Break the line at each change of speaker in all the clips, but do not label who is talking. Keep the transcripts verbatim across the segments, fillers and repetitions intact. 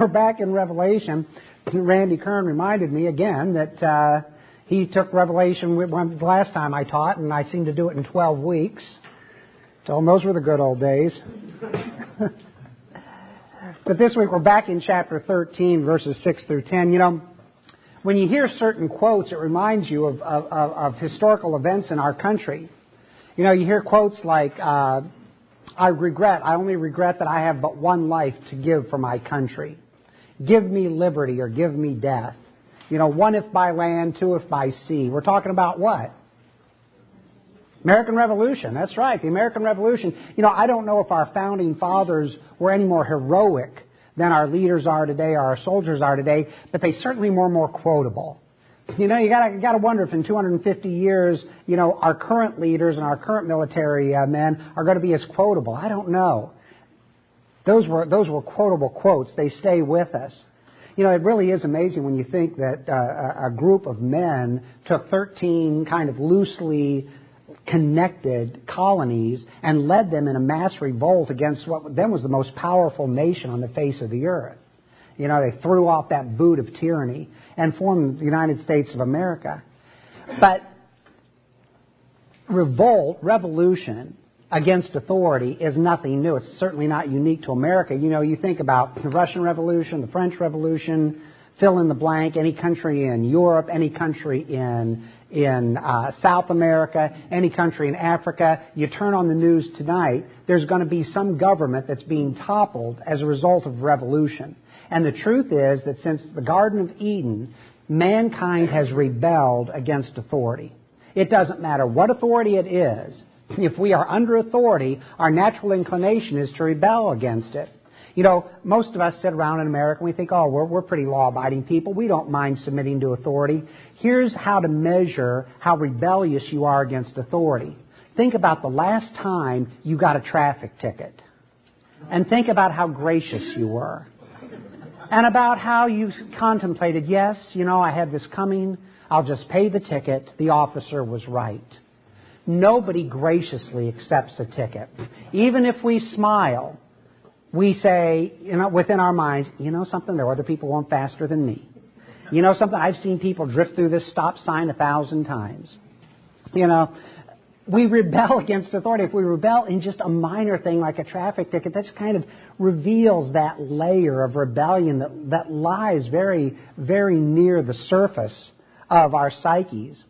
we're back in Revelation. Randy Kern reminded me again that uh, he took Revelation the last time I taught, and I seemed to do it in twelve weeks. Told him those were the good old days. But this week we're back in chapter thirteen, verses six through ten. You know, when you hear certain quotes, it reminds you of, of, of, of historical events in our country. You know, you hear quotes like, uh, I regret, I only regret that I have but one life to give for my country. Give me liberty or give me death. You know, one if by land, two if by sea. We're talking about what? American Revolution. That's right, the American Revolution. You know, I don't know if our founding fathers were any more heroic than our leaders are today or our soldiers are today, but they certainly were more quotable. You know, you gotta, you gotta wonder if in two hundred fifty years, you know, our current leaders and our current military uh, men are going to be as quotable. I don't know. Those were, those were quotable quotes. They stay with us. You know, it really is amazing when you think that uh, a group of men took thirteen kind of loosely connected colonies and led them in a mass revolt against what then was the most powerful nation on the face of the earth. You know, they threw off that boot of tyranny and formed the United States of America. But revolt, revolution against authority is nothing new. It's certainly not unique to America. You know, you think about the Russian Revolution, the French Revolution, fill in the blank, any country in Europe, any country in in uh, South America, any country in Africa. You turn on the news tonight, there's going to be some government that's being toppled as a result of revolution. And the truth is that since the Garden of Eden, mankind has rebelled against authority. It doesn't matter what authority it is. If we are under authority, our natural inclination is to rebel against it. You know, most of us sit around in America and we think, oh, we're, we're pretty law-abiding people. We don't mind submitting to authority. Here's how to measure how rebellious you are against authority. Think about the last time you got a traffic ticket. And think about how gracious you were. And about how you contemplated, yes, you know, I had this coming. I'll just pay the ticket. The officer was right. Nobody graciously accepts a ticket. Even if we smile, we say, you know, within our minds, you know something, there are other people going faster than me. You know something, I've seen people drift through this stop sign a thousand times. You know, we rebel against authority. If we rebel in just a minor thing like a traffic ticket, that just kind of reveals that layer of rebellion that, that lies very, very near the surface of our psyches.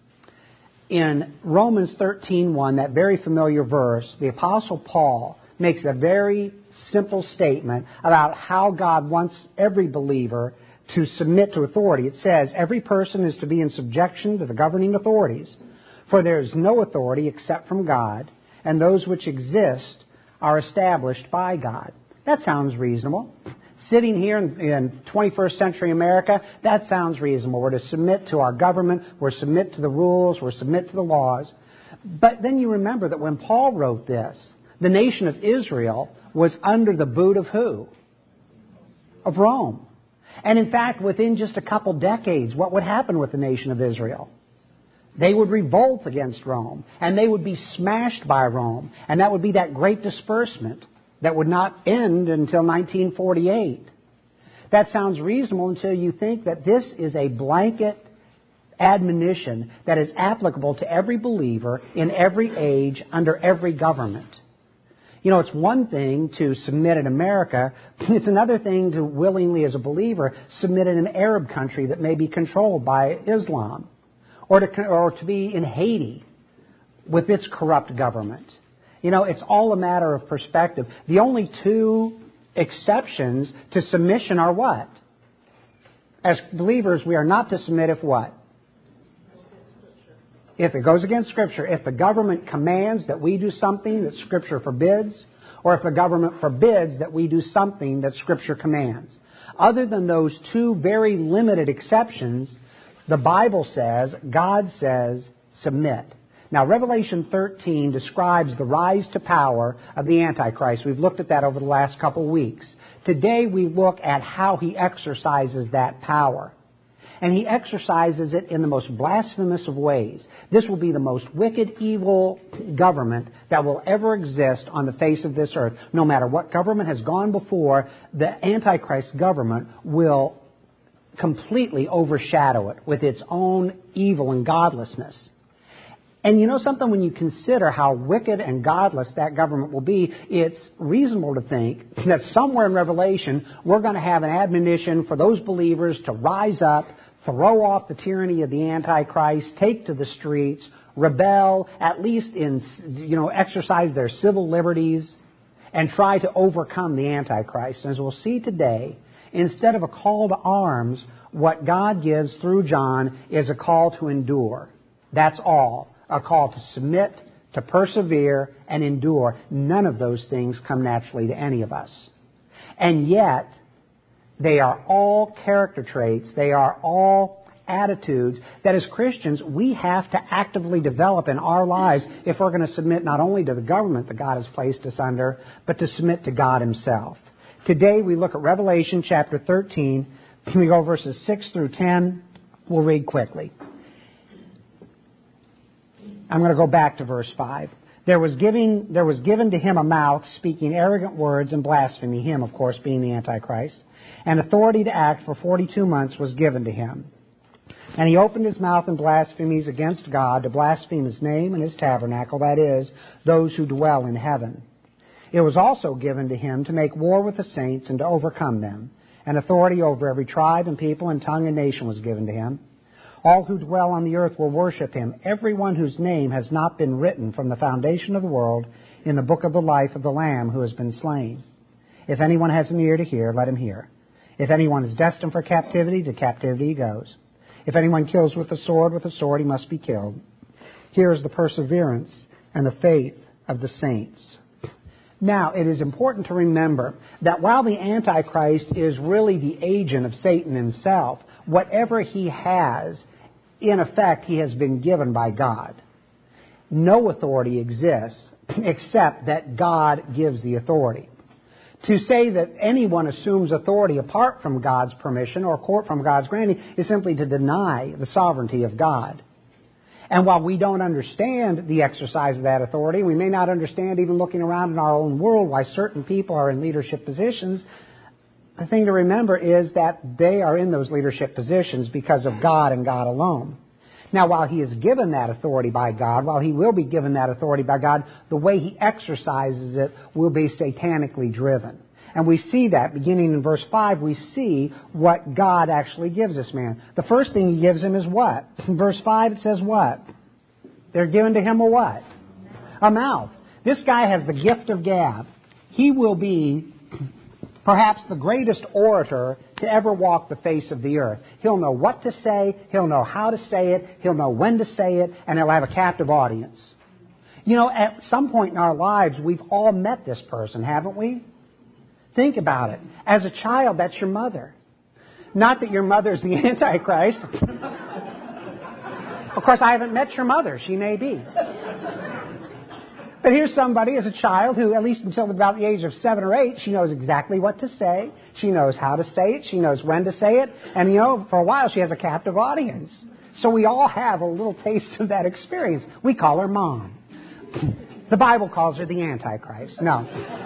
In Romans thirteen one, that very familiar verse, the Apostle Paul makes a very simple statement about how God wants every believer to submit to authority. It says, every person is to be in subjection to the governing authorities, for there is no authority except from God, and those which exist are established by God. That sounds reasonable. Sitting here in, in twenty-first century America, that sounds reasonable. We're to submit to our government, we're to submit to the rules, we're to submit to the laws. But then you remember that when Paul wrote this, the nation of Israel was under the boot of who? Of Rome. And in fact, within just a couple decades, what would happen with the nation of Israel? They would revolt against Rome, and they would be smashed by Rome. And that would be that great disbursement that would not end until nineteen forty-eight. That sounds reasonable until you think that this is a blanket admonition that is applicable to every believer in every age under every government. You know, it's one thing to submit in America. It's another thing to willingly, as a believer, submit in an Arab country that may be controlled by Islam. Or to, or to be in Haiti with its corrupt government. You know, it's all a matter of perspective. The only two exceptions to submission are what? As believers, we are not to submit if what? If it goes against Scripture. If the government commands that we do something that Scripture forbids, or if the government forbids that we do something that Scripture commands. Other than those two very limited exceptions, the Bible says, God says, submit. Now, Revelation thirteen describes the rise to power of the Antichrist. We've looked at that over the last couple of weeks. Today, we look at how he exercises that power. And he exercises it in the most blasphemous of ways. This will be the most wicked, evil government that will ever exist on the face of this earth. No matter what government has gone before, the Antichrist government will completely overshadow it with its own evil and godlessness. And you know something, when you consider how wicked and godless that government will be, it's reasonable to think that somewhere in Revelation we're going to have an admonition for those believers to rise up, throw off the tyranny of the Antichrist, take to the streets, rebel, at least in, you know, exercise their civil liberties, and try to overcome the Antichrist. And as we'll see today, instead of a call to arms, what God gives through John is a call to endure. That's all. A call to submit, to persevere, and endure. None of those things come naturally to any of us. And yet, they are all character traits, they are all attitudes that as Christians we have to actively develop in our lives if we're going to submit not only to the government that God has placed us under, but to submit to God Himself. Today we look at Revelation chapter thirteen. We go verses six through ten. We'll read quickly. I'm going to go back to verse five. There was giving, there was given to him a mouth speaking arrogant words and blasphemy, him, of course, being the Antichrist, and authority to act for forty-two months was given to him. And he opened his mouth in blasphemies against God, to blaspheme His name and His tabernacle, that is, those who dwell in heaven. It was also given to him to make war with the saints and to overcome them. And authority over every tribe and people and tongue and nation was given to him. All who dwell on the earth will worship him, everyone whose name has not been written from the foundation of the world in the book of the life of the Lamb who has been slain. If anyone has an ear to hear, let him hear. If anyone is destined for captivity, to captivity he goes. If anyone kills with the sword, with the sword he must be killed. Here is the perseverance and the faith of the saints. Now, it is important to remember that while the Antichrist is really the agent of Satan himself, whatever he has, in effect, he has been given by God. No authority exists except that God gives the authority. To say that anyone assumes authority apart from God's permission or court from God's granting is simply to deny the sovereignty of God. And while we don't understand the exercise of that authority, we may not understand, even looking around in our own world, why certain people are in leadership positions, the thing to remember is that they are in those leadership positions because of God and God alone. Now, while he is given that authority by God, while he will be given that authority by God, the way he exercises it will be satanically driven. And we see that beginning in verse five, we see what God actually gives this man. The first thing he gives him is what? In verse five it says what? They're given to him a what? A mouth. This guy has the gift of gab. He will be perhaps the greatest orator to ever walk the face of the earth. He'll know what to say, he'll know how to say it, he'll know when to say it, and he'll have a captive audience. You know, at some point in our lives, we've all met this person, haven't we? Think about it. As a child, that's your mother. Not that your mother's the Antichrist. Of course, I haven't met your mother. She may be. But here's somebody as a child who, at least until about the age of seven or eight, she knows exactly what to say. She knows how to say it. She knows when to say it. And, you know, for a while she has a captive audience. So we all have a little taste of that experience. We call her Mom. The Bible calls her the Antichrist. No.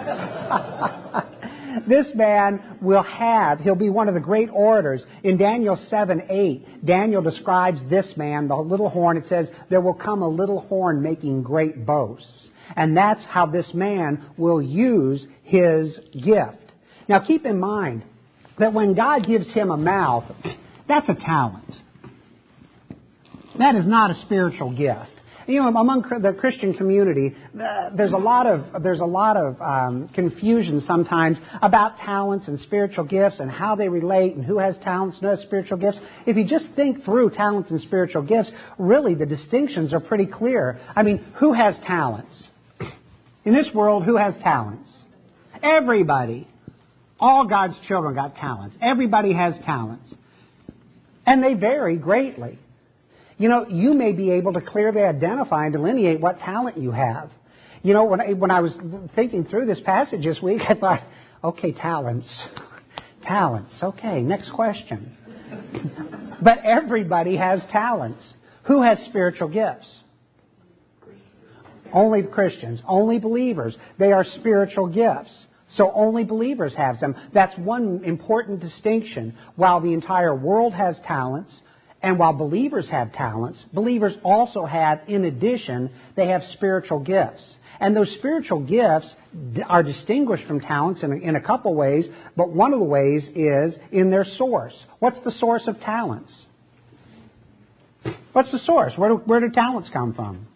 This man will have, he'll be one of the great orators. In Daniel seven eight, Daniel describes this man, the little horn. It says, there will come a little horn making great boasts. And that's how this man will use his gift. Now keep in mind that when God gives him a mouth, that's a talent. That is not a spiritual gift. You know, among the Christian community, uh, there's a lot of there's a lot of um, confusion sometimes about talents and spiritual gifts and how they relate and who has talents and who has spiritual gifts. If you just think through talents and spiritual gifts, really the distinctions are pretty clear. I mean, who has talents? In this world, who has talents? Everybody. All God's children got talents. Everybody has talents. And they vary greatly. You know, you may be able to clearly identify and delineate what talent you have. You know, when I, when I was thinking through this passage this week, I thought, okay, talents. Talents. Okay, next question. But everybody has talents. Who has spiritual gifts? Only Christians, only believers. They are spiritual gifts. So only believers have them. That's one important distinction. While the entire world has talents, and while believers have talents, believers also have, in addition, they have spiritual gifts. And those spiritual gifts are distinguished from talents in a, in a couple ways, but one of the ways is in their source. What's the source of talents? What's the source? Where do, where do talents come from?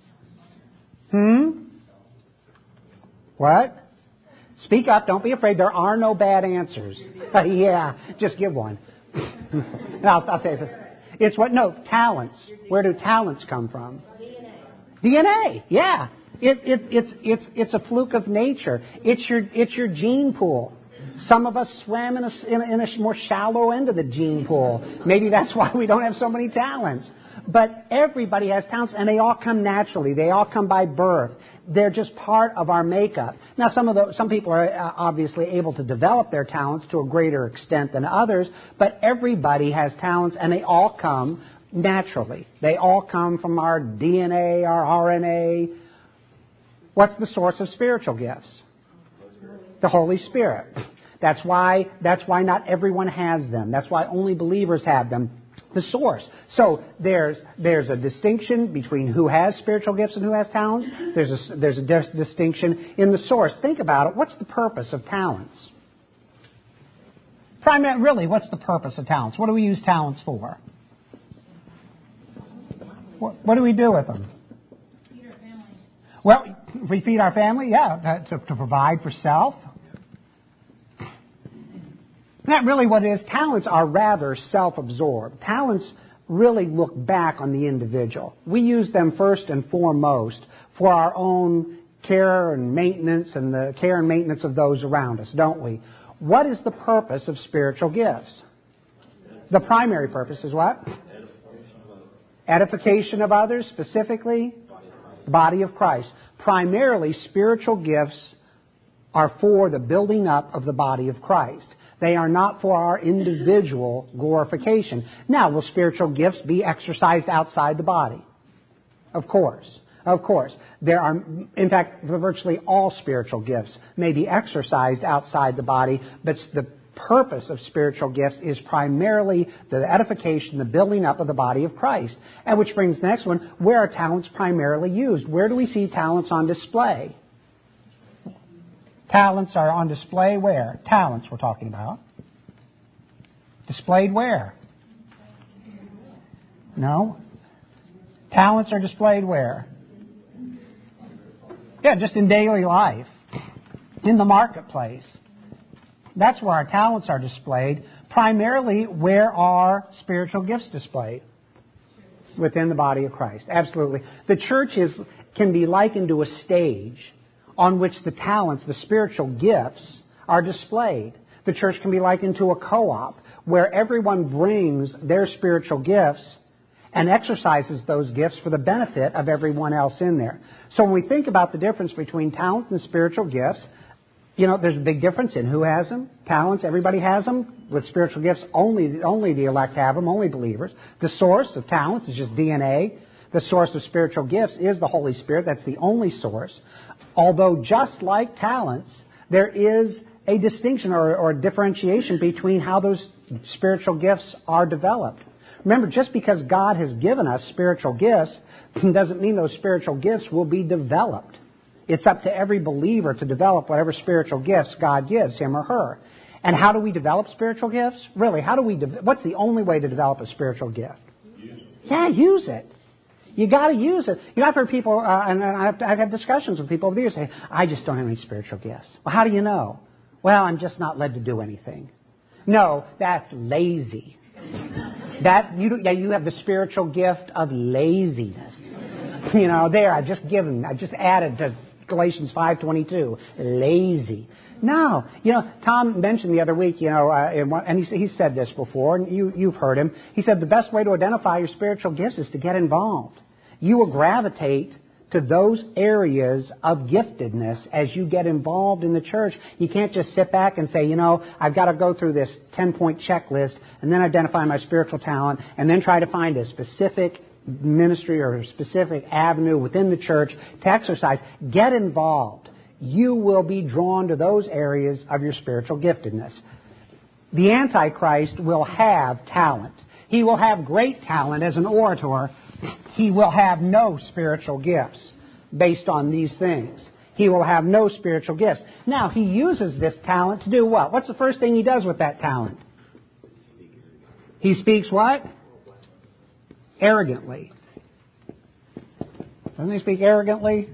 Hmm? What? Speak up. Don't be afraid. There are no bad answers. Yeah, just give one. I'll, I'll say it. It's what? No, talents. Where do talents come from? D N A. D N A. Yeah. It, it, it's it's it's a fluke of nature. It's your it's your gene pool. Some of us swam in a, in a in a more shallow end of the gene pool. Maybe that's why we don't have so many talents. But everybody has talents, and they all come naturally. They all come by birth. They're just part of our makeup. Now, some of the, some people are obviously able to develop their talents to a greater extent than others, but everybody has talents, and they all come naturally. They all come from our D N A, our R N A. What's the source of spiritual gifts? The Holy Spirit. That's why, that's why not everyone has them. That's why only believers have them. The source. So there's there's a distinction between who has spiritual gifts and who has talents. There's a, there's a dis- distinction in the source. Think about it. What's the purpose of talents? Primarily, really, what's the purpose of talents? What do we use talents for? What, what do we do with them?
Feed our family.
Well, we feed our family, yeah, to, to provide for self. Not really what it is. Talents are rather self-absorbed. Talents really look back on the individual. We use them first and foremost for our own care and maintenance and the care and maintenance of those around us, don't we? What is the purpose of spiritual gifts? The primary purpose is what? Edification of others, specifically the body of Christ. Primarily, spiritual gifts are for the building up of the body of Christ. They are not for our individual glorification. Now, will spiritual gifts be exercised outside the body? Of course. Of course. There are, in fact, virtually all spiritual gifts may be exercised outside the body, but the purpose of spiritual gifts is primarily the edification, the building up of the body of Christ. And which brings the next one, where are talents primarily used? Where do we see talents on display? Talents are on display where? Talents we're talking about. Displayed where? No. Talents are displayed where? Yeah, just in daily life. In the marketplace. That's where our talents are displayed. Primarily, where are spiritual gifts displayed? Within the body of Christ. Absolutely. The church is can be likened to a stage on which the talents, the spiritual gifts, are displayed. The church can be likened to a co-op where everyone brings their spiritual gifts and exercises those gifts for the benefit of everyone else in there. So when we think about the difference between talent and spiritual gifts, you know, there's a big difference in who has them. Talents, everybody has them. With spiritual gifts, only, only the elect have them, only believers. The source of talents is just D N A. The source of spiritual gifts is the Holy Spirit. That's the only source. Although just like talents, there is a distinction or, or a differentiation between how those spiritual gifts are developed. Remember, just because God has given us spiritual gifts doesn't mean those spiritual gifts will be developed. It's up to every believer to develop whatever spiritual gifts God gives him or her. And how do we develop spiritual gifts? Really, how do we? De- what's the only way to develop a spiritual gift? Use yeah, use it. You got to use it. You know, I've heard people, uh, and I've, I've had discussions with people over the years say, I just don't have any spiritual gifts. Well, how do you know? Well, I'm just not led to do anything. No, that's lazy. That you, yeah, you have the spiritual gift of laziness. You know, there, I've just given, I've just added to Galatians five twenty-two, lazy. No, you know, Tom mentioned the other week, you know, uh, in one, and he, he said this before, and you, you've heard him. He said the best way to identify your spiritual gifts is to get involved. You will gravitate to those areas of giftedness as you get involved in the church. You can't just sit back and say, you know, I've got to go through this ten-point checklist and then identify my spiritual talent and then try to find a specific ministry or a specific avenue within the church to exercise. Get involved. You will be drawn to those areas of your spiritual giftedness. The Antichrist will have talent. He will have great talent as an orator. He will have no spiritual gifts based on these things. He will have no spiritual gifts. Now, he uses this talent to do what? What's the first thing he does with that talent? He speaks what? Arrogantly. Doesn't he speak arrogantly?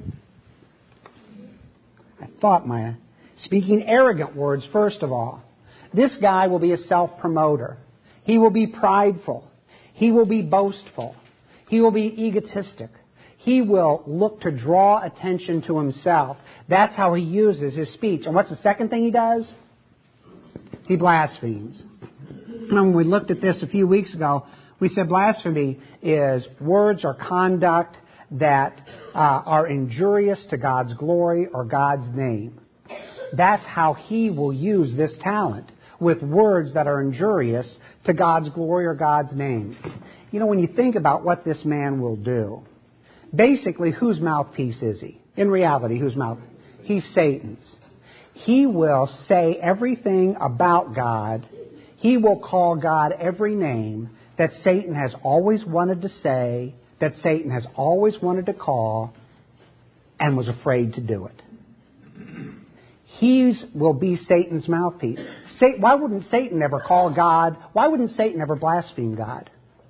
I thought my... Speaking arrogant words, first of all. This guy will be a self-promoter. He will be prideful. He will be boastful. He will be egotistic. He will look to draw attention to himself. That's how he uses his speech. And what's the second thing he does? He blasphemes. When we looked at this a few weeks ago, we said blasphemy is words or conduct that uh, are injurious to God's glory or God's name. That's how he will use this talent, with words that are injurious to God's glory or God's name. You know, when you think about what this man will do, basically, whose mouthpiece is he? In reality, whose mouth? He's Satan's. He will say everything about God. He will call God every name that Satan has always wanted to say, that Satan has always wanted to call, and was afraid to do it. He will be Satan's mouthpiece. Why wouldn't Satan ever call God? Why wouldn't Satan ever blaspheme God?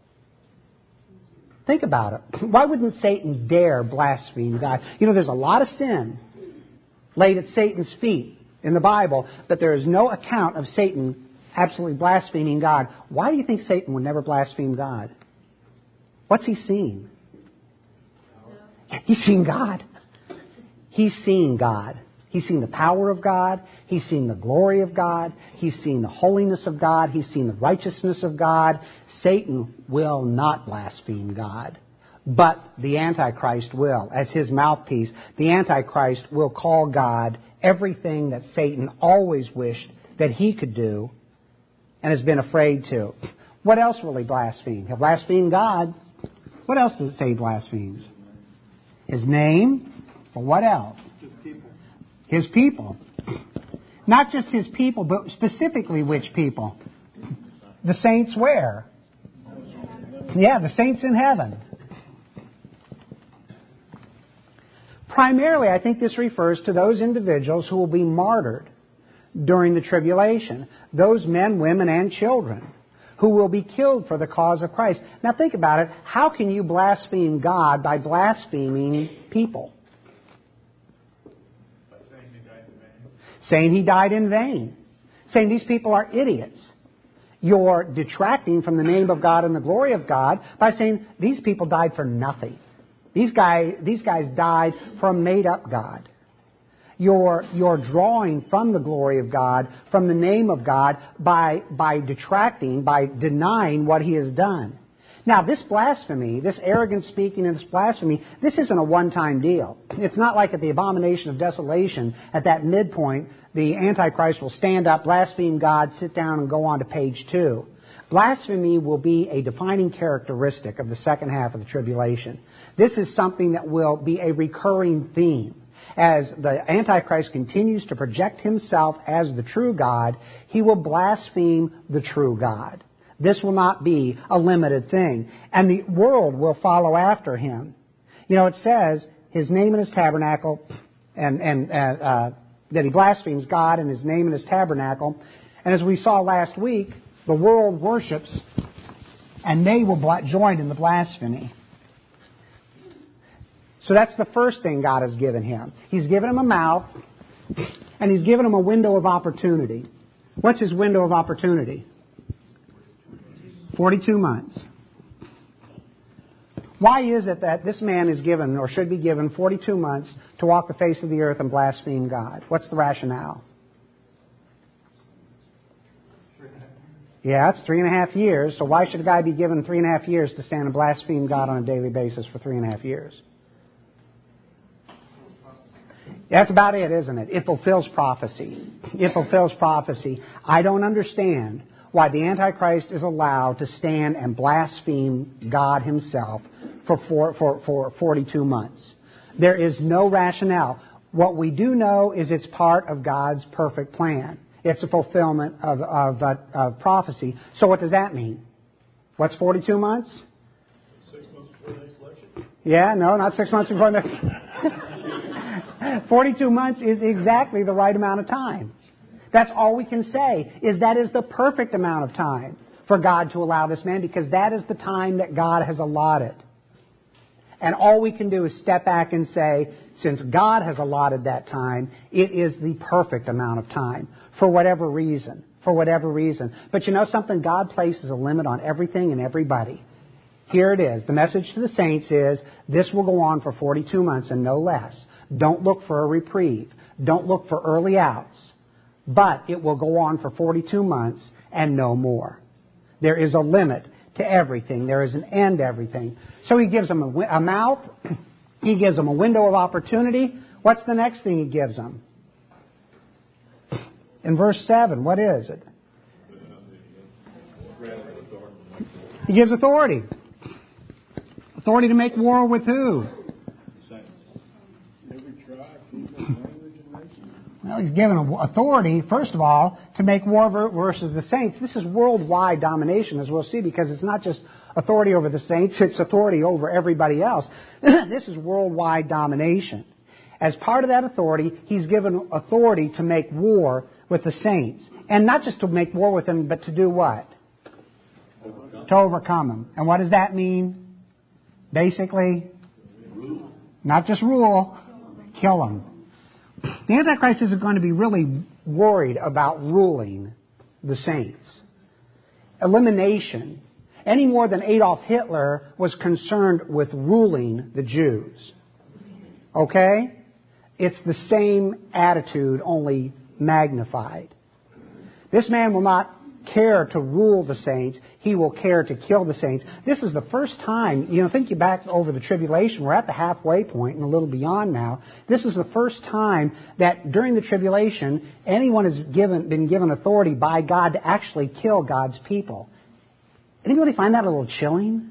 Think about it. Why wouldn't Satan dare blaspheme God? You know, there's a lot of sin laid at Satan's feet in the Bible, but there is no account of Satan absolutely blaspheming God. Why do you think Satan would never blaspheme God? What's he seen? He's seen God. He's seen God. He's seen the power of God. He's seen the glory of God. He's seen the holiness of God. He's seen the righteousness of God. Satan will not blaspheme God, but the Antichrist will. As his mouthpiece, the Antichrist will call God everything that Satan always wished that he could do and has been afraid to. What else will he blaspheme? He'll blaspheme God. What else does it say he blasphemes? His name. Well, what else? His people. Not just his people, but specifically which people? The saints where? Yeah, the saints in heaven. Primarily, I think this refers to those individuals who will be martyred during the tribulation. Those men, women, and children who will be killed for the cause of Christ. Now think about it. How can you blaspheme God by blaspheming people? Saying he died in vain. Saying these people are idiots. You're detracting from the name of God and the glory of God by saying these people died for nothing. These guys, these guys died for a made-up God. You're, you're drawing from the glory of God, from the name of God, by, by detracting, by denying what he has done. Now, this blasphemy, this arrogant speaking and this blasphemy, this isn't a one-time deal. It's not like at the abomination of desolation, at that midpoint, the Antichrist will stand up, blaspheme God, sit down, and go on to page two. Blasphemy will be a defining characteristic of the second half of the tribulation. This is something that will be a recurring theme. As the Antichrist continues to project himself as the true God, he will blaspheme the true God. This will not be a limited thing. And the world will follow after him. You know, it says his name and his tabernacle, and, and uh, uh, that he blasphemes God and his name and his tabernacle. And as we saw last week, the world worships, and they will bla- join in the blasphemy. So that's the first thing God has given him. He's given him a mouth, and he's given him a window of opportunity. What's his window of opportunity? forty-two months. Why is it that this man is given, or should be given, forty-two months to walk the face of the earth and blaspheme God? What's the rationale? Yeah, it's three and a half years. So why should a guy be given three and a half years to stand and blaspheme God on a daily basis for three and a half years? That's about it, isn't it? It fulfills prophecy. It fulfills prophecy. I don't understand why the Antichrist is allowed to stand and blaspheme God himself for, four, for, for forty-two months. There is no rationale. What we do know is it's part of God's perfect plan. It's a fulfillment of, of, uh, of prophecy. So what does that mean? What's forty-two months?
Six months before the next election?
Yeah, no, not six months before the next. forty-two months is exactly the right amount of time. That's all we can say, is that is the perfect amount of time for God to allow this man, because that is the time that God has allotted. And all we can do is step back and say, since God has allotted that time, it is the perfect amount of time, for whatever reason, for whatever reason. But you know something? God places a limit on everything and everybody. Here it is. The message to the saints is, this will go on for forty-two months and no less. Don't look for a reprieve. Don't look for early outs. But it will go on for forty-two months and no more. There is a limit to everything. There is an end to everything. So he gives them a, a mouth. He gives them a window of opportunity. What's the next thing he gives them? In verse seven, what is it? He gives authority. Authority to make war with who? Well, he's given authority, first of all, to make war versus the saints. This is worldwide domination, as we'll see, because it's not just authority over the saints, it's authority over everybody else. This is worldwide domination. As part of that authority, he's given authority to make war with the saints. And not just to make war with them, but to do what? Overcome. To overcome them. And what does that mean? Basically, rule. Not just rule, kill them. The Antichrist isn't going to be really worried about ruling the saints. Elimination, any more than Adolf Hitler was concerned with ruling the Jews. Okay? It's the same attitude, only magnified. This man will not care to rule the saints. He will care to kill the saints. This is the first time, you know, think you back over the tribulation. We're at the halfway point and a little beyond now. This is the first time that during the tribulation, anyone has given, been given authority by God to actually kill God's people. Anybody find that a little chilling?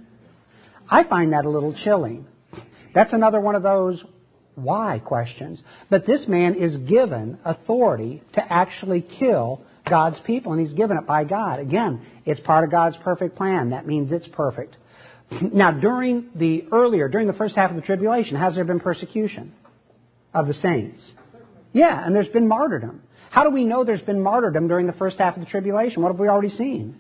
I find that a little chilling. That's another one of those why questions. But this man is given authority to actually kill God's people, and he's given it by God. Again, it's part of God's perfect plan. That means it's perfect. Now, during the earlier, during the first half of the tribulation, has there been persecution of the saints? Yeah, and there's been martyrdom. How do we know there's been martyrdom during the first half of the tribulation? What have we already seen?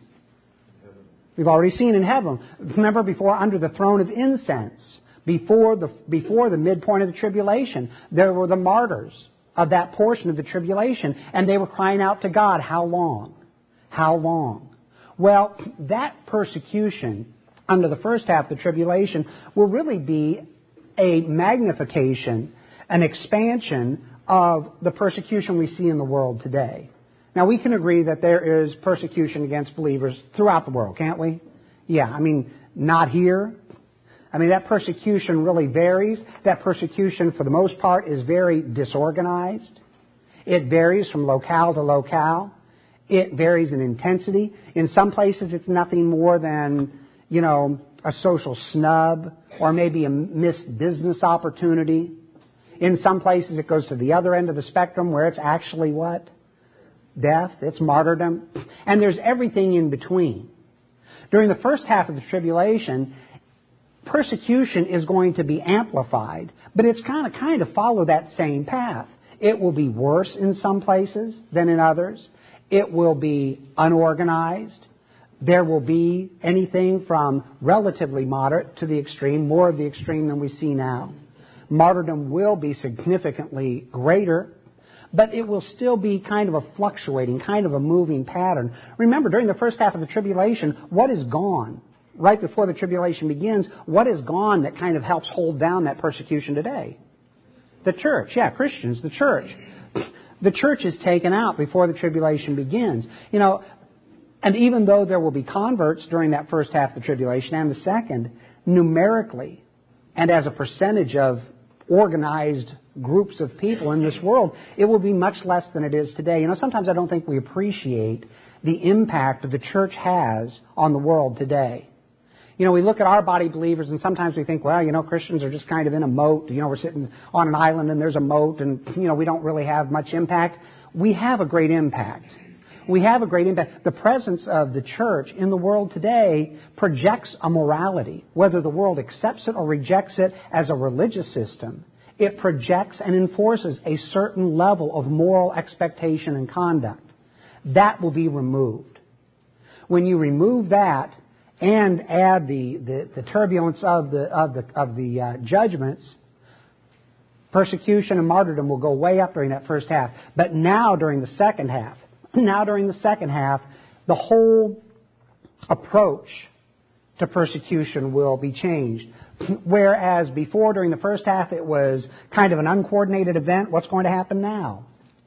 We've already seen in heaven. Remember, before, under the throne of incense, before the before the midpoint of the tribulation, there were the martyrs of that portion of the tribulation, and they were crying out to God, how long? How long? Well, that persecution under the first half of the tribulation will really be a magnification, an expansion of the persecution we see in the world today. Now, we can agree that there is persecution against believers throughout the world, can't we? Yeah, I mean, not here. I mean, that persecution really varies. That persecution, for the most part, is very disorganized. It varies from locale to locale. It varies in intensity. In some places, it's nothing more than, you know, a social snub or maybe a missed business opportunity. In some places, it goes to the other end of the spectrum where it's actually what? Death. It's martyrdom. And there's everything in between. During the first half of the tribulation, persecution is going to be amplified, but it's kind of kind of follow that same path. It will be worse in some places than in others. It will be unorganized. There will be anything from relatively moderate to the extreme, more of the extreme than we see now. Martyrdom will be significantly greater, but it will still be kind of a fluctuating, kind of a moving pattern. Remember, during the first half of the tribulation, what is gone? Right before the tribulation begins, what is gone that kind of helps hold down that persecution today? The church. Yeah, Christians, the church. The church is taken out before the tribulation begins. You know, and even though there will be converts during that first half of the tribulation and the second, numerically and as a percentage of organized groups of people in this world, it will be much less than it is today. You know, sometimes I don't think we appreciate the impact that the church has on the world today. You know, we look at our body believers and sometimes we think, well, you know, Christians are just kind of in a moat. You know, we're sitting on an island and there's a moat and, you know, we don't really have much impact. We have a great impact. We have a great impact. The presence of the church in the world today projects a morality. Whether the world accepts it or rejects it as a religious system, it projects and enforces a certain level of moral expectation and conduct. That will be removed. When you remove that and add the, the, the turbulence of the, of the, of the uh, judgments, persecution and martyrdom will go way up during that first half. But now during the second half, now during the second half, the whole approach to persecution will be changed. Whereas before, during the first half, it was kind of an uncoordinated event, what's going to happen now?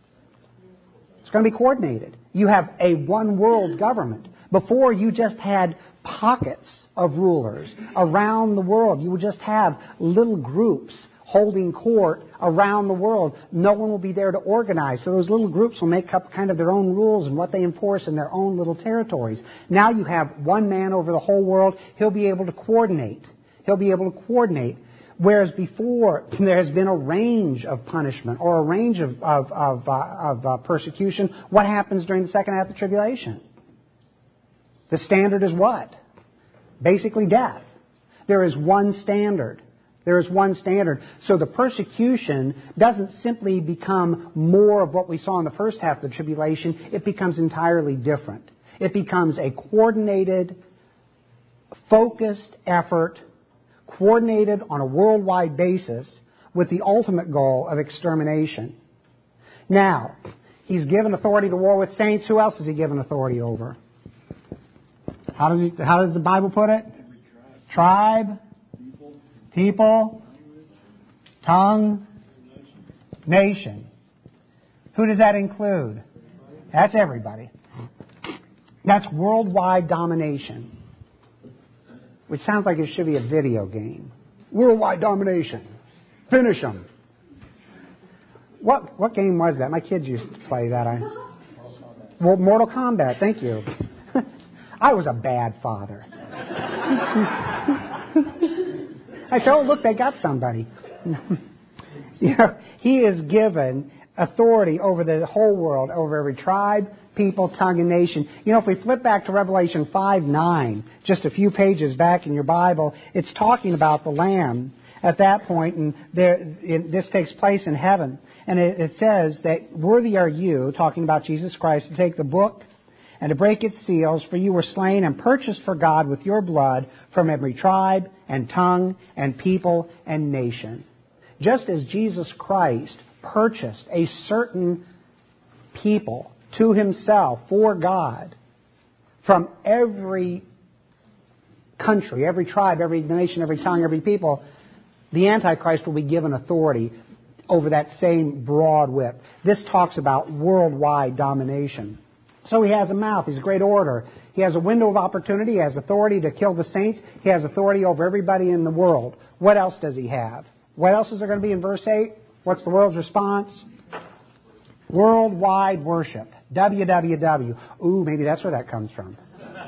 It's going to be coordinated. You have a one world government. Before, you just had pockets of rulers around the world. You would just have little groups holding court around the world. No one will be there to organize. So those little groups will make up kind of their own rules and what they enforce in their own little territories. Now you have one man over the whole world. He'll be able to coordinate. He'll be able to coordinate. Whereas before, there has been a range of punishment or a range of, of, of, uh, of uh, persecution. What happens during the second half of the tribulation? The standard is what? Basically death. There is one standard. There is one standard. So the persecution doesn't simply become more of what we saw in the first half of the tribulation. It becomes entirely different. It becomes a coordinated, focused effort, coordinated on a worldwide basis with the ultimate goal of extermination. Now, he's given authority to war with saints. Who else has he given authority over? How does he, how does the Bible put it? Tribe, people, tongue, nation. Who does that include? That's everybody. That's worldwide domination. Which sounds like it should be a video game. Worldwide domination. Finish them. What what game was that? My kids used to play that. I, well, Mortal Kombat. Thank you. I was a bad father. I said, oh, look, they got somebody. You know, he is given authority over the whole world, over every tribe, people, tongue, and nation. You know, if we flip back to Revelation five nine, just a few pages back in your Bible, it's talking about the Lamb at that point, and there, it, this takes place in heaven. And it, it says that worthy are you, talking about Jesus Christ, to take the book and to break its seals, for you were slain and purchased for God with your blood from every tribe and tongue and people and nation. Just as Jesus Christ purchased a certain people to himself for God from every country, every tribe, every nation, every tongue, every people, the Antichrist will be given authority over that same broad whip. This talks about worldwide domination. So he has a mouth. He's a great orator. He has a window of opportunity. He has authority to kill the saints. He has authority over everybody in the world. What else does he have? What else is there going to be in verse eight? What's the world's response? Worldwide worship. W W W. Ooh, maybe that's where that comes from.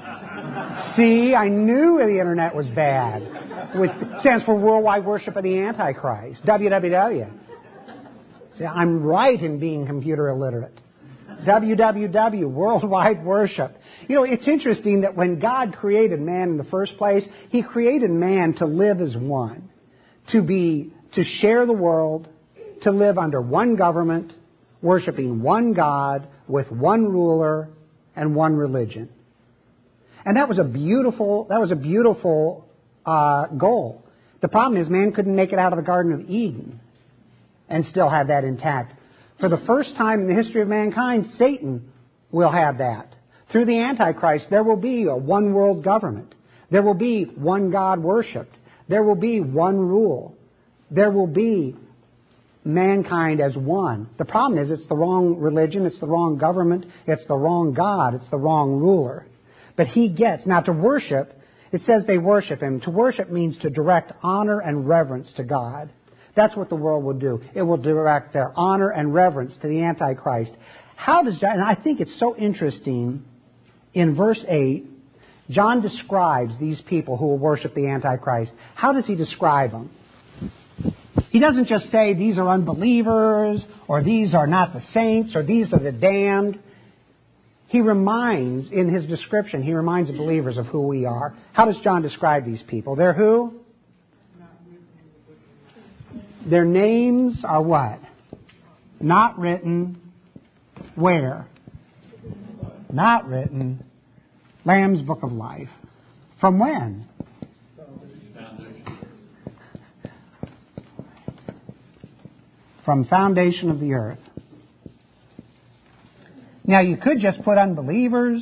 See, I knew the internet was bad. It stands for worldwide worship of the Antichrist. W W W. See, I'm right in being computer illiterate. W W W, worldwide worship. You know, it's interesting that when God created man in the first place, He created man to live as one, to be, to share the world, to live under one government, worshiping one God with one ruler and one religion. And that was a beautiful, that was a beautiful uh, goal. The problem is man couldn't make it out of the Garden of Eden and still have that intact. For the first time in the history of mankind, Satan will have that. Through the Antichrist, there will be a one world government. There will be one God worshipped. There will be one rule. There will be mankind as one. The problem is it's the wrong religion, it's the wrong government, it's the wrong God, it's the wrong ruler. But he gets, now to worship, it says they worship him. To worship means to direct honor and reverence to God. That's what the world will do. It will direct their honor and reverence to the Antichrist. How does John, and I think it's so interesting, in verse eight, John describes these people who will worship the Antichrist. How does he describe them? He doesn't just say these are unbelievers, or these are not the saints, or these are the damned. He reminds, in his description, he reminds the believers of who we are. How does John describe these people? They're who? Their names are what? Not written. Where? Not written. Lamb's Book of Life. From when? From foundation of the earth. Now you could just put unbelievers.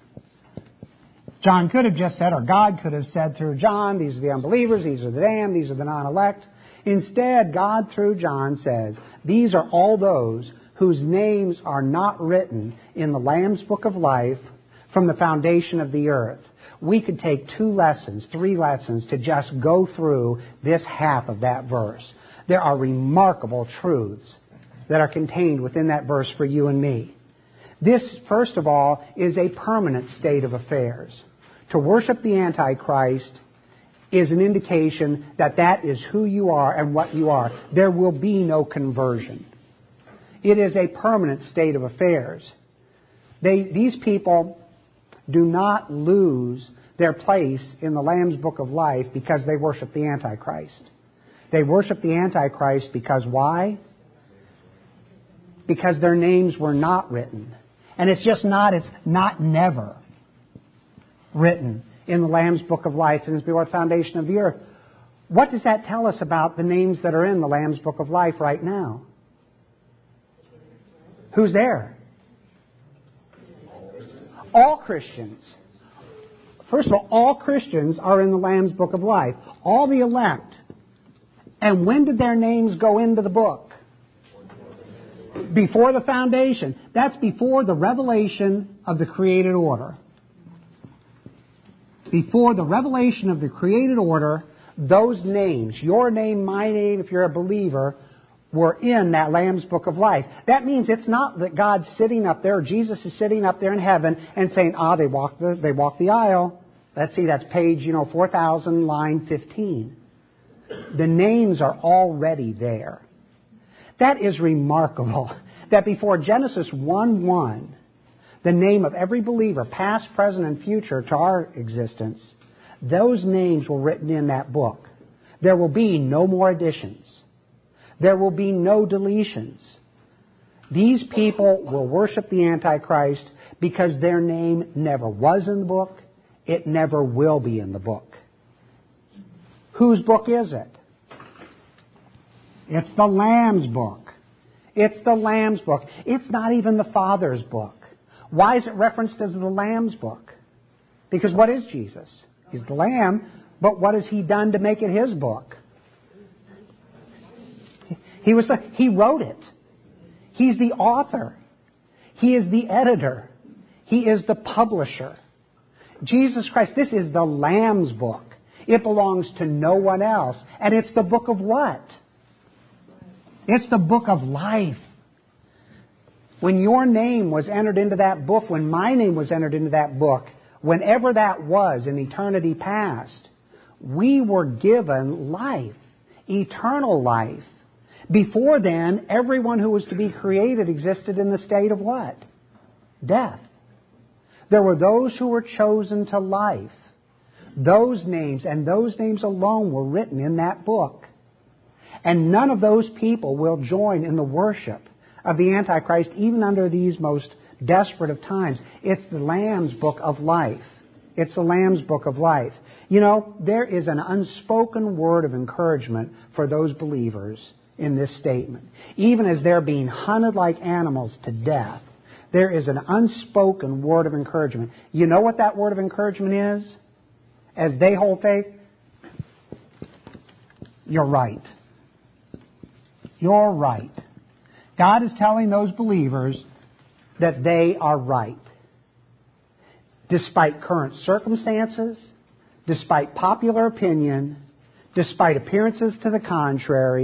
John could have just said, or God could have said through John, these are the unbelievers, these are the damned, these are the non-elect. Instead, God through John says, these are all those whose names are not written in the Lamb's Book of Life from the foundation of the earth. We could take two lessons, three lessons, to just go through this half of that verse. There are remarkable truths that are contained within that verse for you and me. This, first of all, is a permanent state of affairs. To worship the Antichrist is an indication that that is who you are and what you are. There will be no conversion. It is a permanent state of affairs. They, these people do not lose their place in the Lamb's Book of Life because they worship the Antichrist. They worship the Antichrist because why? Because their names were not written. And it's just not, it's not never written in the Lamb's Book of Life and is before the foundation of the earth. What does that tell us about the names that are in the Lamb's Book of Life right now? Who's there? All Christians. First of all, all Christians are in the Lamb's Book of Life. All the elect. And when did their names go into the book? Before the foundation. That's before the revelation of the created order. Before the revelation of the created order, those names, your name, my name, if you're a believer, were in that Lamb's Book of Life. That means it's not that God's sitting up there, or Jesus is sitting up there in heaven and saying, ah, they walked the, they walked the aisle. Let's see, that's page, you know, four thousand, line fifteen. The names are already there. That is remarkable. That before Genesis one one, the name of every believer, past, present, and future to our existence, those names were written in that book. There will be no more additions. There will be no deletions. These people will worship the Antichrist because their name never was in the book. It never will be in the book. Whose book is it? It's the Lamb's book. It's the Lamb's book. It's not even the Father's book. Why is it referenced as the Lamb's book? Because what is Jesus? He's the Lamb, but what has He done to make it His book? He was the, He wrote it. He's the author. He is the editor. He is the publisher. Jesus Christ, this is the Lamb's book. It belongs to no one else. And it's the book of what? It's the book of life. When your name was entered into that book, when my name was entered into that book, whenever that was in eternity past, we were given life, eternal life. Before then, everyone who was to be created existed in the state of what? Death. There were those who were chosen to life. Those names, and those names alone, were written in that book. And none of those people will join in the worship of the Antichrist, even under these most desperate of times. It's the Lamb's book of life. It's the Lamb's book of life. You know, there is an unspoken word of encouragement for those believers in this statement. Even as they're being hunted like animals to death, there is an unspoken word of encouragement. You know what that word of encouragement is? As they hold faith, you're right. You're right. God is telling those believers that they are right. Despite current circumstances, despite popular opinion, despite appearances to the contrary,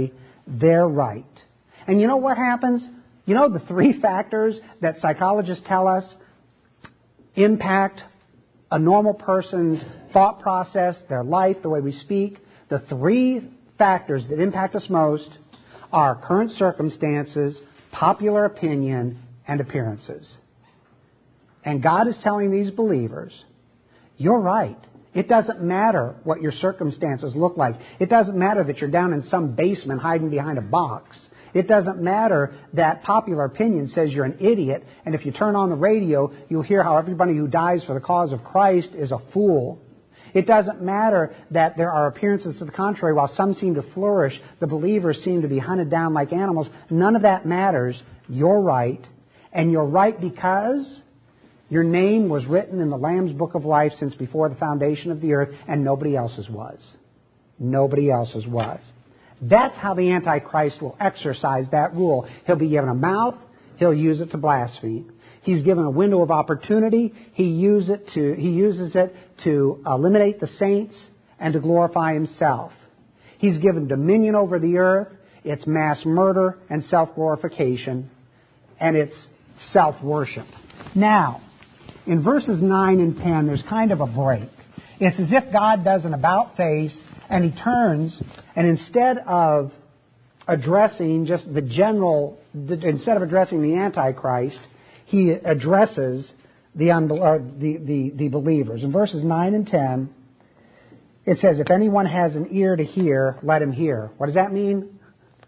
they're right. And you know what happens? You know the three factors that psychologists tell us impact a normal person's thought process, their life, the way we speak? The three factors that impact us most are current circumstances, popular opinion, and appearances. And God is telling these believers, you're right. It doesn't matter what your circumstances look like. It doesn't matter that you're down in some basement hiding behind a box. It doesn't matter that popular opinion says you're an idiot, and if you turn on the radio, you'll hear how everybody who dies for the cause of Christ is a fool. It doesn't matter that there are appearances to the contrary. While some seem to flourish, the believers seem to be hunted down like animals. None of that matters. You're right. And you're right because your name was written in the Lamb's Book of Life since before the foundation of the earth, and nobody else's was. Nobody else's was. That's how the Antichrist will exercise that rule. He'll be given a mouth. He'll use it to blaspheme. He's given a window of opportunity. He, use it to, he uses it to eliminate the saints and to glorify himself. He's given dominion over the earth. It's mass murder and self-glorification. And it's self-worship. Now, in verses nine and ten, there's kind of a break. It's as if God does an about-face, and he turns, and instead of addressing just the general, instead of addressing the Antichrist, he addresses the, unbel- or the, the, the believers. In verses nine and ten, it says, if anyone has an ear to hear, let him hear. What does that mean?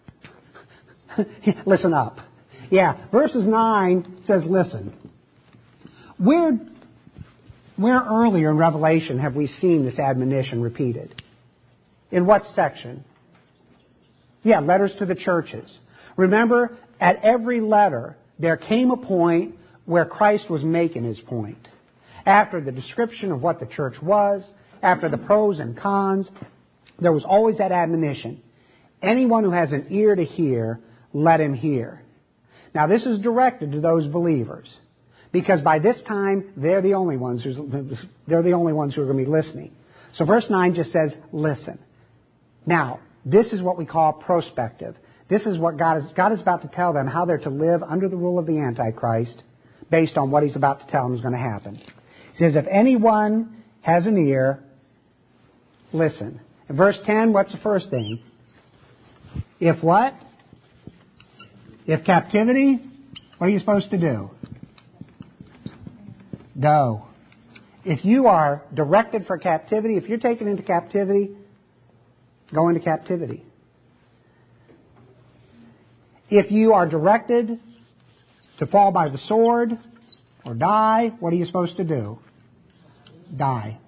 Listen up. Yeah, verses nine says, listen. Where, where earlier in Revelation have we seen this admonition repeated? In what section? Yeah, letters to the churches. Remember, at every letter, there came a point where Christ was making his point. After the description of what the church was, after the pros and cons, there was always that admonition. Anyone who has an ear to hear, let him hear. Now, this is directed to those believers, because by this time they're the only ones who's, they're the only ones who are going to be listening. So, verse nine just says, "Listen." Now, this is what we call prospective. This is what God is. God is about to tell them how they're to live under the rule of the Antichrist, based on what He's about to tell them is going to happen. He says, "If anyone has an ear, listen." In verse ten, what's the first thing? If what? If captivity, what are you supposed to do? Go. If you are directed for captivity, if you're taken into captivity, go into captivity. If you are directed to fall by the sword or die, what are you supposed to do? Die.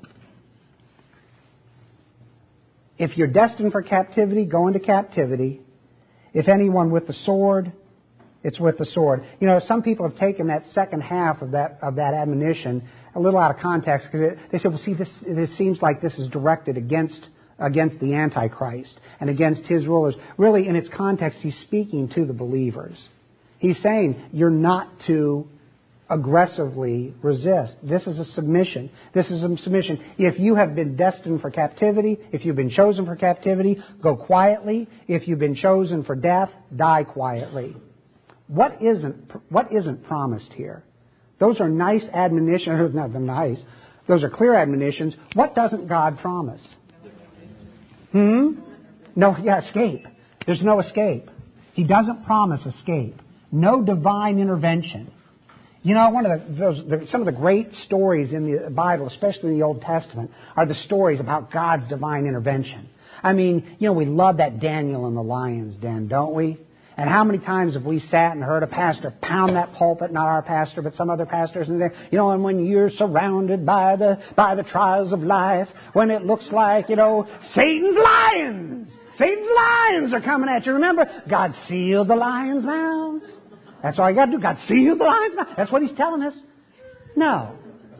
If you're destined for captivity, go into captivity. If anyone with the sword, it's with the sword. You know, some people have taken that second half of that of that admonition a little out of context, because they said, well, see, this, this seems like this is directed against against the Antichrist and against his rulers. Really, in its context, he's speaking to the believers. He's saying, you're not to aggressively resist. This is a submission. This is a submission. If you have been destined for captivity, if you've been chosen for captivity, go quietly. If you've been chosen for death, die quietly. What isn't, what isn't promised here? Those are nice admonitions. Not the nice. Those are clear admonitions. What doesn't God promise? Hmm? No, yeah, escape. There's no escape. He doesn't promise escape. No divine intervention. You know, one of the, those, the, some of the great stories in the Bible, especially in the Old Testament, are the stories about God's divine intervention. I mean, you know, we love that Daniel in the lion's den, don't we? And how many times have we sat and heard a pastor pound that pulpit, not our pastor, but some other pastors, and they, you know, and when you're surrounded by the by the trials of life, when it looks like, you know, Satan's lions, Satan's lions are coming at you. Remember, God sealed the lions' mouths. That's all you got to do. God sealed the lions' mouths. That's what He's telling us. No.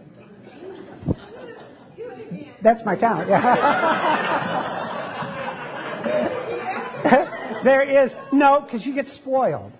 That's my talent. Yeah. There is, no, because you get spoiled.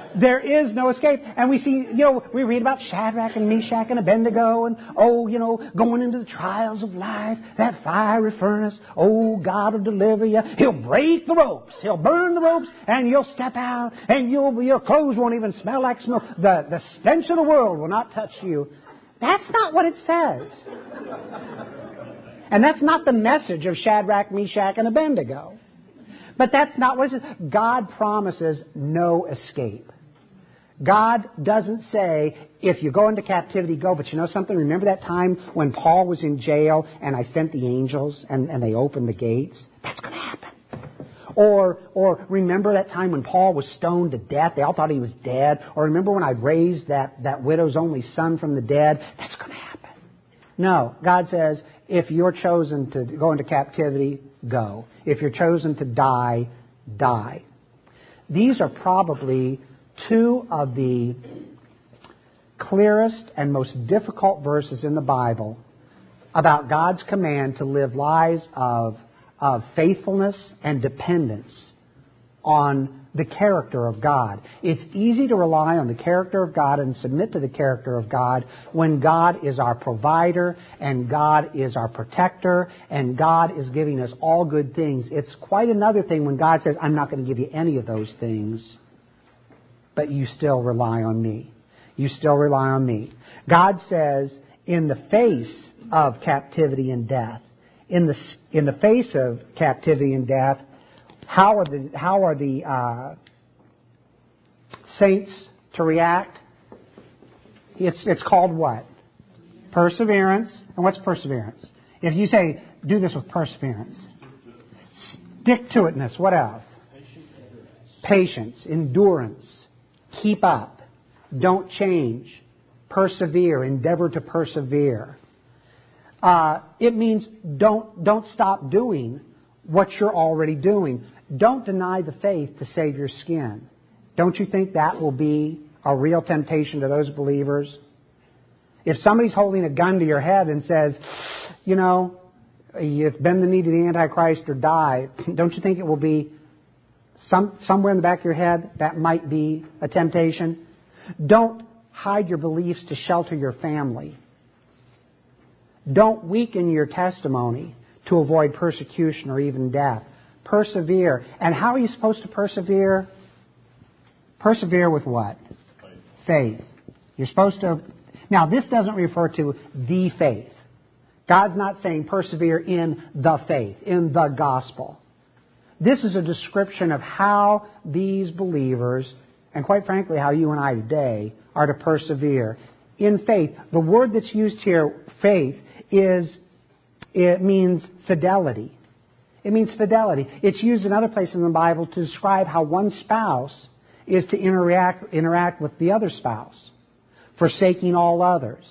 There is no escape. And we see, you know, we read about Shadrach and Meshach and Abednego and, oh, you know, going into the trials of life, that fiery furnace. Oh, God will deliver you. He'll break the ropes. He'll burn the ropes and you'll step out and you'll, your clothes won't even smell like smoke. The, the stench of the world will not touch you. That's not what it says. And that's not the message of Shadrach, Meshach, and Abednego. But that's not what it says. God promises no escape. God doesn't say, if you go into captivity, go. But you know something? Remember that time when Paul was in jail and I sent the angels and, and they opened the gates? That's going to happen. Or, or remember that time when Paul was stoned to death? They all thought he was dead. Or remember when I raised that, that widow's only son from the dead? That's going to happen. No. God says, if you're chosen to go into captivity, go. If you're chosen to die, die. These are probably two of the clearest and most difficult verses in the Bible about God's command to live lives of, of faithfulness and dependence on the character of God. It's easy to rely on the character of God and submit to the character of God when God is our provider and God is our protector and God is giving us all good things. It's quite another thing when God says, I'm not going to give you any of those things, but you still rely on me. You still rely on me. God says, in the face of captivity and death, in the in the face of captivity and death, how are the how are the uh, saints to react? It's it's called what? Perseverance. And what's perseverance? If you say, do this with perseverance, stick-to-itness. What else? Patience, endurance. Keep up. Don't change. Persevere. Endeavor to persevere. Uh, it means don't don't stop doing what you're already doing. Don't deny the faith to save your skin. Don't you think that will be a real temptation to those believers? If somebody's holding a gun to your head and says, you know, you bend the knee to the Antichrist or die, don't you think it will be some somewhere in the back of your head that might be a temptation? Don't hide your beliefs to shelter your family. Don't weaken your testimony to avoid persecution or even death. Persevere. And how are you supposed to persevere? Persevere with what? Faith. You're supposed to... Now, this doesn't refer to the faith. God's not saying persevere in the faith, in the gospel. This is a description of how these believers, and quite frankly, how you and I today, are to persevere in faith. The word that's used here, faith, is, it means fidelity. It means fidelity. It's used in other places in the Bible to describe how one spouse is to interact, interact with the other spouse, forsaking all others.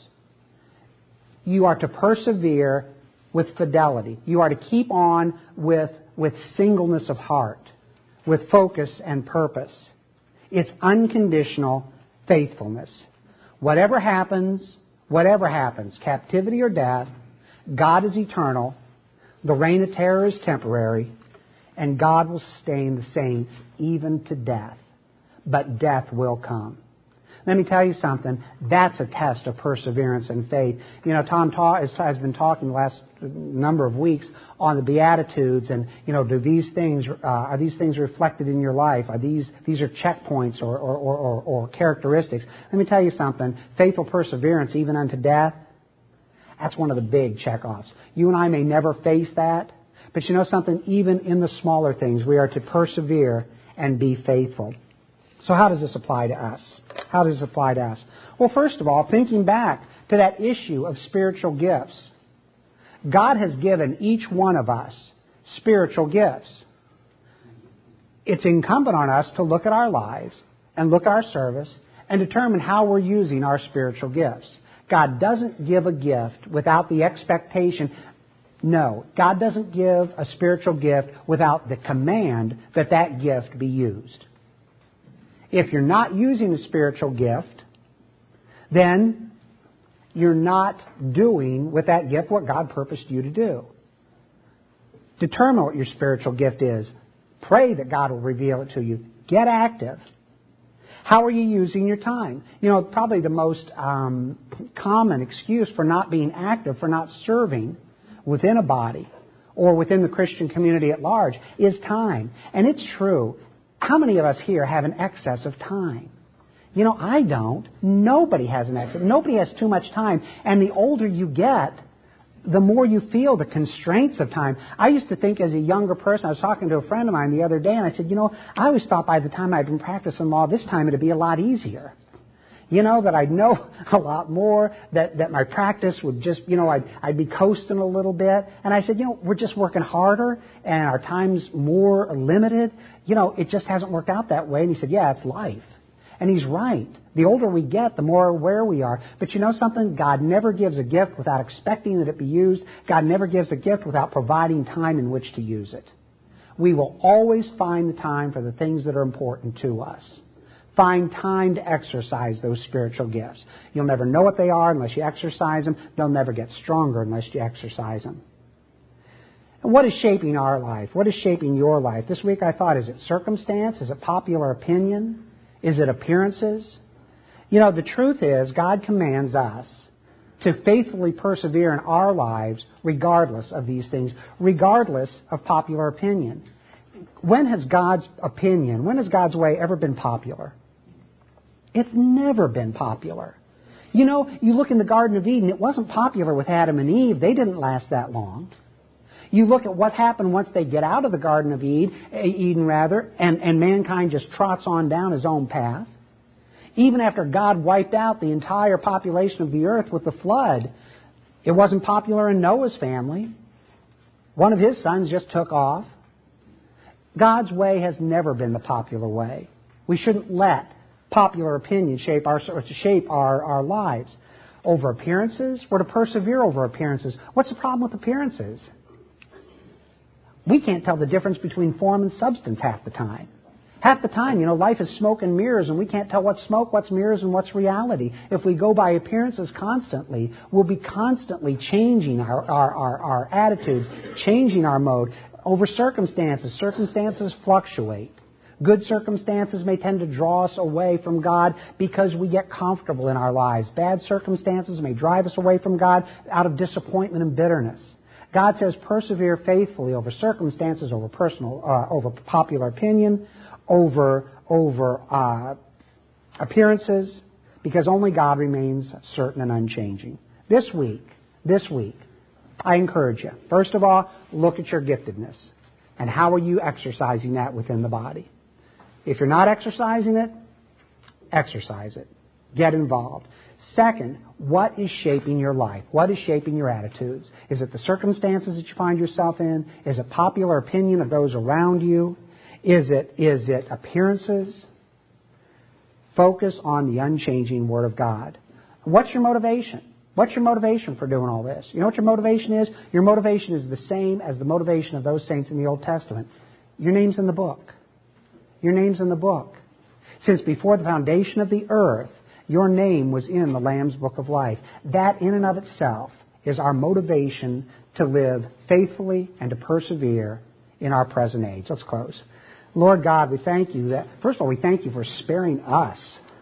You are to persevere with fidelity. You are to keep on with, with singleness of heart, with focus and purpose. It's unconditional faithfulness. Whatever happens, whatever happens, captivity or death, God is eternal, the reign of terror is temporary, and God will sustain the saints even to death. But death will come. Let me tell you something. That's a test of perseverance and faith. You know, Tom ta- has been talking the last number of weeks on the Beatitudes, and you know, do these things uh, are these things reflected in your life? Are these these are checkpoints or or, or, or or characteristics? Let me tell you something. Faithful perseverance, even unto death. That's one of the big checkoffs. You and I may never face that, but you know something. Even in the smaller things, we are to persevere and be faithful. So how does this apply to us? How does this apply to us? Well, first of all, thinking back to that issue of spiritual gifts. God has given each one of us spiritual gifts. It's incumbent on us to look at our lives and look at our service and determine how we're using our spiritual gifts. God doesn't give a gift without the expectation. No, God doesn't give a spiritual gift without the command that that gift be used. If you're not using a spiritual gift, then you're not doing with that gift what God purposed you to do. Determine what your spiritual gift is. Pray that God will reveal it to you. Get active. How are you using your time? You know, probably the most um, common excuse for not being active, for not serving within a body or within the Christian community at large is time. And it's true. How many of us here have an excess of time? You know, I don't. Nobody has an excess. Nobody has too much time. And the older you get, the more you feel the constraints of time. I used to think as a younger person, I was talking to a friend of mine the other day, and I said, you know, I always thought by the time I'd been practicing law this time it'd be a lot easier. You know, that I'd know a lot more, that, that my practice would just, you know, I'd, I'd be coasting a little bit. And I said, you know, we're just working harder and our time's more limited. You know, it just hasn't worked out that way. And he said, yeah, it's life. And he's right. The older we get, the more aware we are. But you know something? God never gives a gift without expecting that it be used. God never gives a gift without providing time in which to use it. We will always find the time for the things that are important to us. Find time to exercise those spiritual gifts. You'll never know what they are unless you exercise them. They'll never get stronger unless you exercise them. And what is shaping our life? What is shaping your life? This week I thought, is it circumstance? Is it popular opinion? Is it appearances? You know, the truth is, God commands us to faithfully persevere in our lives regardless of these things, regardless of popular opinion. When has God's opinion, when has God's way ever been popular? It's never been popular. You know, you look in the Garden of Eden, it wasn't popular with Adam and Eve. They didn't last that long. You look at what happened once they get out of the Garden of Eden, Eden rather, and, and mankind just trots on down his own path. Even after God wiped out the entire population of the earth with the flood, it wasn't popular in Noah's family. One of his sons just took off. God's way has never been the popular way. We shouldn't let popular opinion shape our shape our, our lives. Over appearances, we're to persevere over appearances. What's the problem with appearances? We can't tell the difference between form and substance half the time. Half the time, you know, life is smoke and mirrors, and we can't tell what's smoke, what's mirrors, and what's reality. If we go by appearances constantly, we'll be constantly changing our, our, our, our attitudes, changing our mode. Over circumstances, circumstances fluctuate. Good circumstances may tend to draw us away from God because we get comfortable in our lives. Bad circumstances may drive us away from God out of disappointment and bitterness. God says persevere faithfully over circumstances, over personal, uh, over popular opinion, over over uh, appearances, because only God remains certain and unchanging. This week, this week, I encourage you. First of all, look at your giftedness and how are you exercising that within the body. If you're not exercising it, exercise it. Get involved. Second, what is shaping your life? What is shaping your attitudes? Is it the circumstances that you find yourself in? Is it popular opinion of those around you? Is it, is it appearances? Focus on the unchanging Word of God. What's your motivation? What's your motivation for doing all this? You know what your motivation is? Your motivation is the same as the motivation of those saints in the Old Testament. Your name's in the book. Your name's in the book. Since before the foundation of the earth, your name was in the Lamb's Book of Life. That in and of itself is our motivation to live faithfully and to persevere in our present age. Let's close. Lord God, we thank you that, first of all, we thank you for sparing us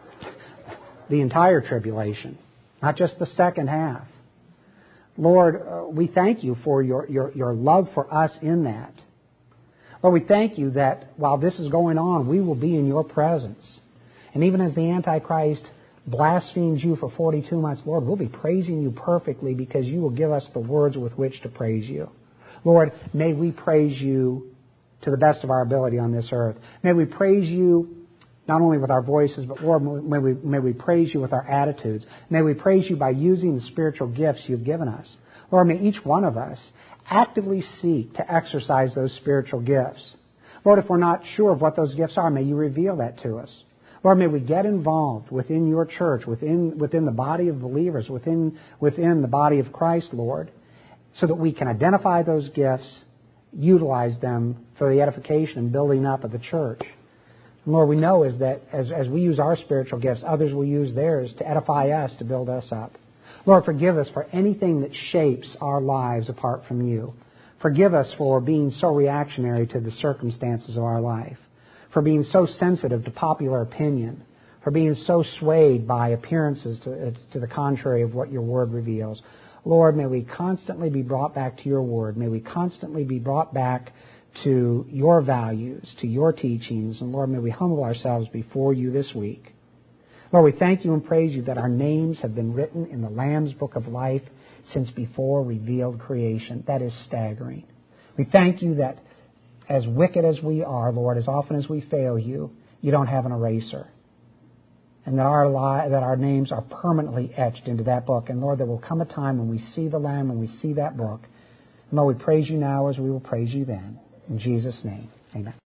the entire tribulation, not just the second half. Lord, uh, we thank you for your, your, your love for us in that. Lord, we thank you that while this is going on, we will be in your presence. And even as the Antichrist blasphemes you for forty-two months, Lord, we'll be praising you perfectly because you will give us the words with which to praise you. Lord, may we praise you to the best of our ability on this earth. May we praise you not only with our voices, but Lord, may we, may we praise you with our attitudes. May we praise you by using the spiritual gifts you've given us. Lord, may each one of us actively seek to exercise those spiritual gifts. Lord, if we're not sure of what those gifts are, may you reveal that to us. Lord, may we get involved within your church, within within the body of believers, within within the body of Christ, Lord, so that we can identify those gifts, utilize them for the edification and building up of the church. And Lord, we know is that as, as we use our spiritual gifts, others will use theirs to edify us, to build us up. Lord, forgive us for anything that shapes our lives apart from you. Forgive us for being so reactionary to the circumstances of our life, for being so sensitive to popular opinion, for being so swayed by appearances to, to the contrary of what your word reveals. Lord, may we constantly be brought back to your word. May we constantly be brought back to your values, to your teachings. And Lord, may we humble ourselves before you this week. Lord, we thank you and praise you that our names have been written in the Lamb's Book of Life since before revealed creation. That is staggering. We thank you that as wicked as we are, Lord, as often as we fail you, you don't have an eraser. And that our li- that our names are permanently etched into that book. And Lord, there will come a time when we see the Lamb, when we see that book. And Lord, we praise you now as we will praise you then. In Jesus' name, amen.